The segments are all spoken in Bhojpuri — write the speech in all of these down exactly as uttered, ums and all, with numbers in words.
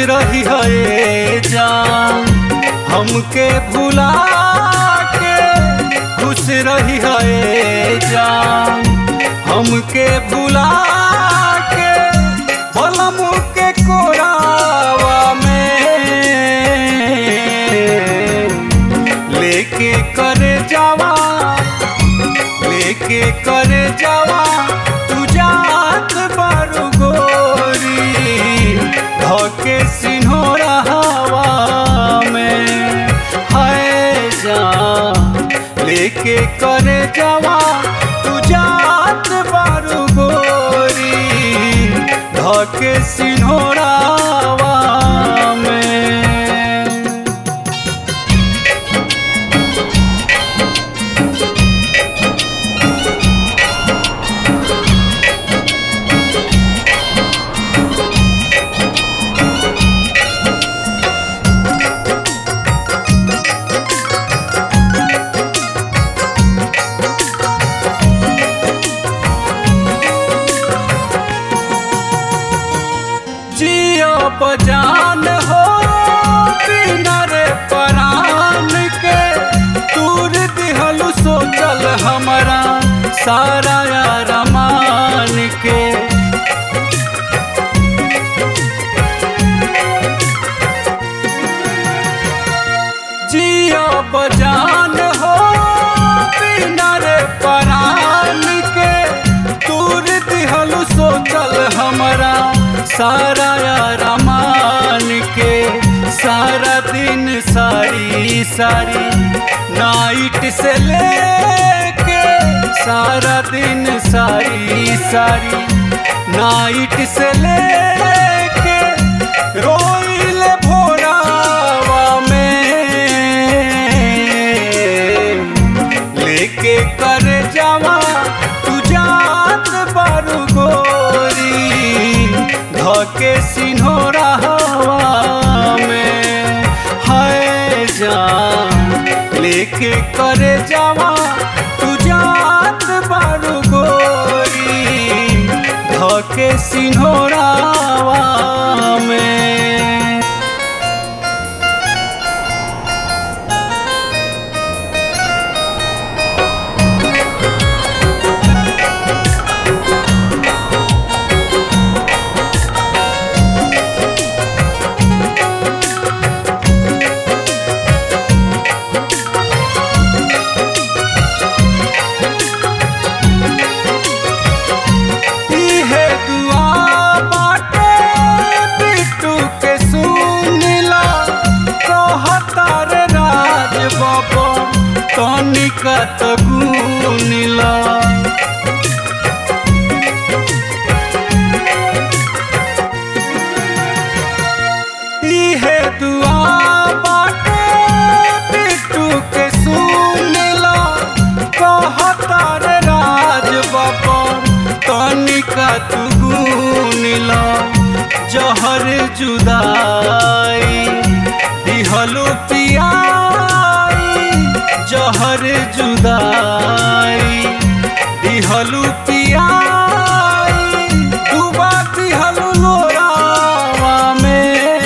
रही है जान हमके भुला के, खुश रही है जान हमके भुला के, बलम के कोरावा में लेके करे जावा, लेके करे जावा तू जात बारू गोरी, धोके सिन्होरा हवा में है जान, लेके करे जावा तू जात बारू गोरी, धोके सिन्होरा हवा में। बजान हो बिना रे परान के, दूर दिहलु सोचल हमारा सारा यार मान के। जिया बजान हो बिना रे परान के, दूर दिहलु सोचल हमारा सारा यार मान के। सारा दिन सारी सारी नाइट से लेके, सारा दिन सारी सारी नाइट से लेके, रोइले भोरावा में लेके करे जावा तू जात बारू गोरी, धोके सिन्होरा हवा में है जान, लेके करे जावा तू जात बारू गोरी, धोके सिन्होरा हवा में। तनिका तो गुनिला इहे दुआ बाटे बिट्टू के सुनिला, कहता रे राज बबर तनिका तू गुनिला। जहर जुदाई दिहलु पिया, जहर जुदाई दिहलु पियाई, डूबा दिहलु लोरावा में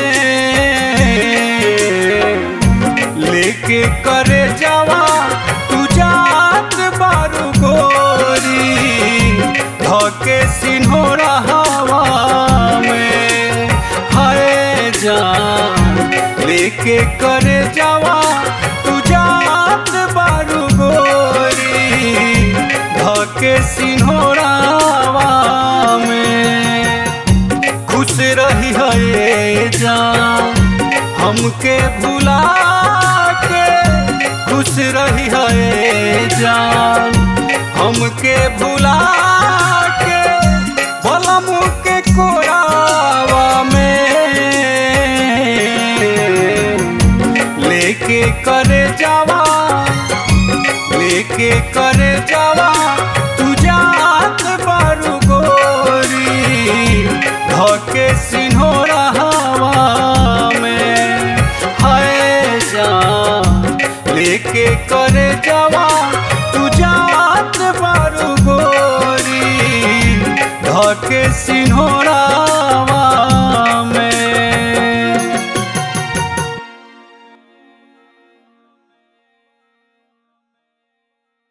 लेके करे जावा तू जात बारू गोरी, धोके सिन्होरा हवा में है जान, लेके करे जावा तू जात बारू गोरी, धोके सिन्होरा हवा में। खुश रही है जान हमके भुला के, खुश रही है जान हमके भुला के, बलम के कोरावा में लेके करे जावा, लेके करे जावा तू जात बारू गोरी, धोके सिन्होरा हवा में है जान, लेके करे जावा तू जात बारू गोरी, धोके सिन्होरा